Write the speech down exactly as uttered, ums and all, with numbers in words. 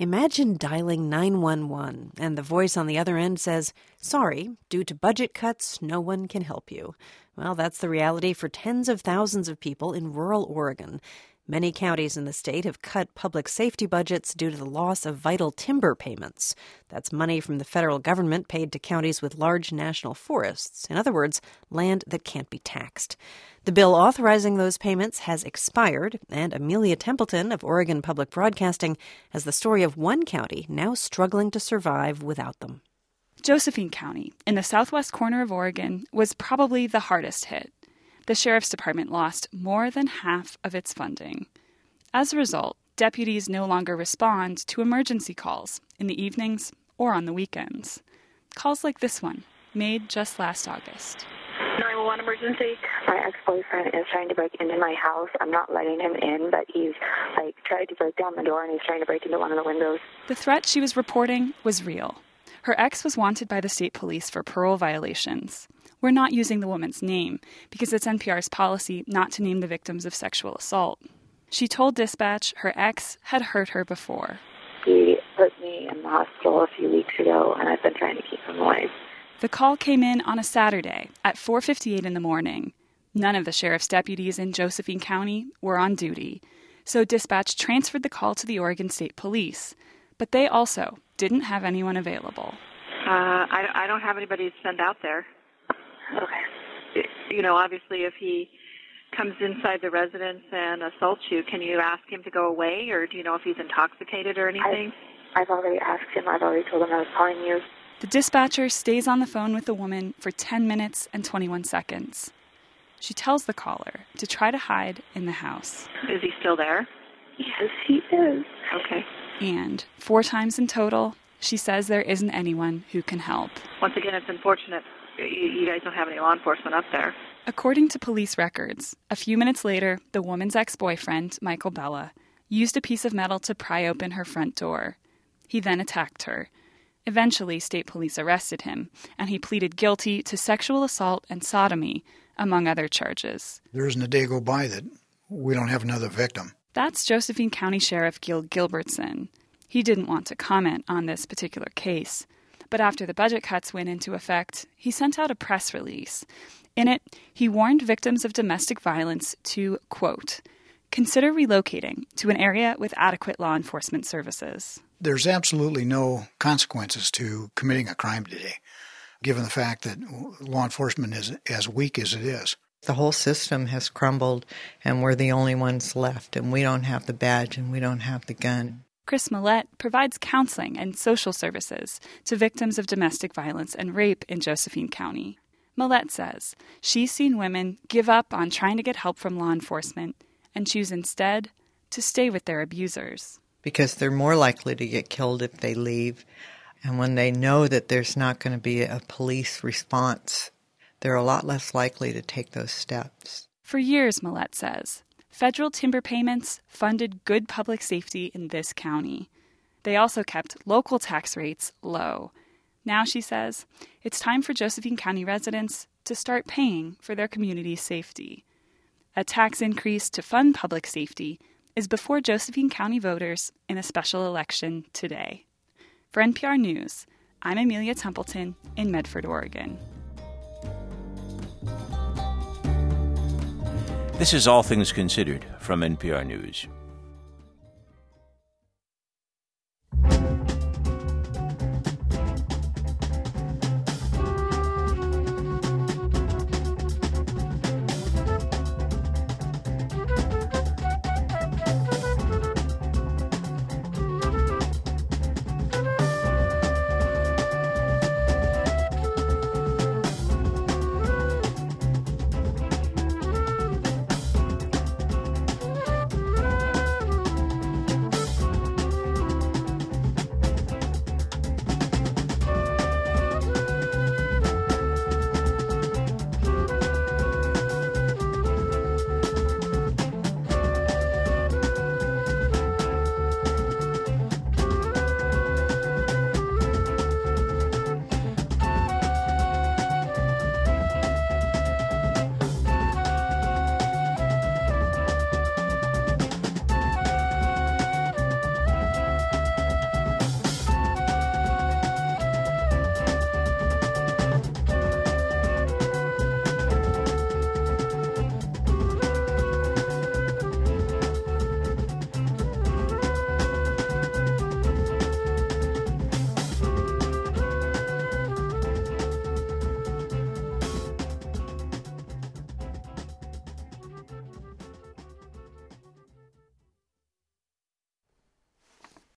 Imagine dialing nine one one and the voice on the other end says, "Sorry, due to budget cuts, no one can help you." Well, that's the reality for tens of thousands of people in rural Oregon. Many counties in the state have cut public safety budgets due to the loss of vital timber payments. That's money from the federal government paid to counties with large national forests. In other words, land that can't be taxed. The bill authorizing those payments has expired, and Amelia Templeton of Oregon Public Broadcasting has the story of one county now struggling to survive without them. Josephine County, in the southwest corner of Oregon, was probably the hardest hit. The Sheriff's Department lost more than half of its funding. As a result, deputies no longer respond to emergency calls in the evenings or on the weekends. Calls like this one, made just last August. nine one one emergency. My ex-boyfriend is trying to break into my house. I'm not letting him in, but he's like tried to break down the door and he's trying to break into one of the windows. The threat she was reporting was real. Her ex was wanted by the state police for parole violations. We're not using the woman's name because it's N P R's policy not to name the victims of sexual assault. She told dispatch her ex had hurt her before. He put me in the hospital a few weeks ago, and I've been trying to keep him alive. The call came in on a Saturday at four fifty-eight in the morning. None of the sheriff's deputies in Josephine County were on duty, so dispatch transferred the call to the Oregon State Police. But they also didn't have anyone available. Uh, I, I don't have anybody to send out there. Okay. You know, obviously, if he comes inside the residence and assaults you, can you ask him to go away, or do you know if he's intoxicated or anything? I've, I've already asked him. I've already told him I was calling you. The dispatcher stays on the phone with the woman for ten minutes and twenty-one seconds. She tells the caller to try to hide in the house. Is he still there? Yes, he is. Okay. And four times in total, she says there isn't anyone who can help. Once again, it's unfortunate you guys don't have any law enforcement up there. According to police records, a few minutes later, the woman's ex-boyfriend, Michael Bella, used a piece of metal to pry open her front door. He then attacked her. Eventually, state police arrested him, and he pleaded guilty to sexual assault and sodomy, among other charges. There isn't a day go by that we don't have another victim. That's Josephine County Sheriff Gil Gilbertson. He didn't want to comment on this particular case. But after the budget cuts went into effect, he sent out a press release. In it, he warned victims of domestic violence to, quote, consider relocating to an area with adequate law enforcement services. There's absolutely no consequences to committing a crime today, given the fact that law enforcement is as weak as it is. The whole system has crumbled, and we're the only ones left, and we don't have the badge and we don't have the gun. Chris Millette provides counseling and social services to victims of domestic violence and rape in Josephine County. Millette says she's seen women give up on trying to get help from law enforcement and choose instead to stay with their abusers. Because they're more likely to get killed if they leave, and when they know that there's not going to be a police response, they're a lot less likely to take those steps. For years, Millette says, federal timber payments funded good public safety in this county. They also kept local tax rates low. Now, she says, it's time for Josephine County residents to start paying for their community's safety. A tax increase to fund public safety is before Josephine County voters in a special election today. For N P R News, I'm Amelia Templeton in Medford, Oregon. This is All Things Considered from N P R News.